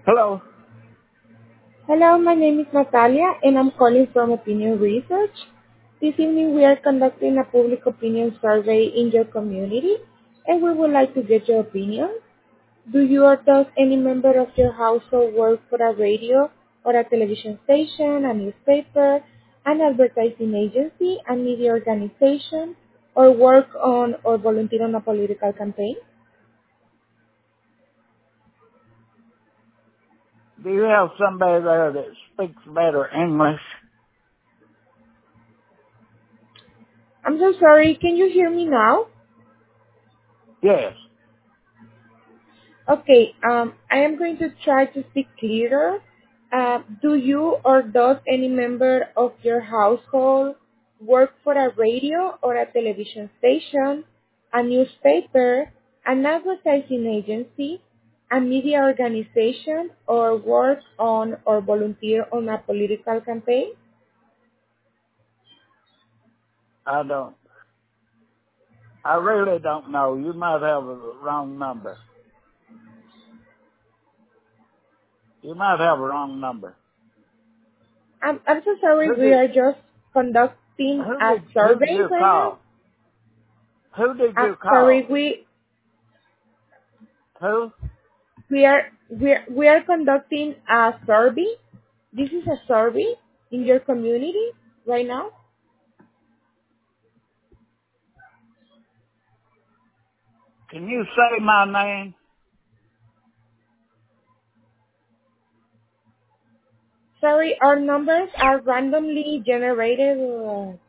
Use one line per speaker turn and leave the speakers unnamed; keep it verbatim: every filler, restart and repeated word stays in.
Hello.
Hello, my name is Natalia, and I'm calling from Opinion Research. This evening, we are conducting a public opinion survey in your community, and we would like to get your opinion. Do you or does any member of your household work for a radio or a television station, a newspaper, an advertising agency, a media organization, or work on or volunteer on a political campaign?
Do you have somebody there that speaks better English?
I'm so sorry, can you hear me now?
Yes.
Okay, um, I am going to try to speak clearer. Uh, do you or does any member of your household work for a radio or a television station, a newspaper, an advertising agency, a media organization, or work on or volunteer on a political campaign?
I don't. I really don't know. You might have a wrong number. You might have a wrong number.
I'm, I'm so sorry,
Who
we
did,
are just conducting
who
a
did, who did
survey
you
right now.
call? Who did
I'm
you
sorry,
call?
we
Who?
We are we are, we are conducting a survey. This is a survey in your community right now.
Can you say my name?
Sorry, our numbers are randomly generated. Uh,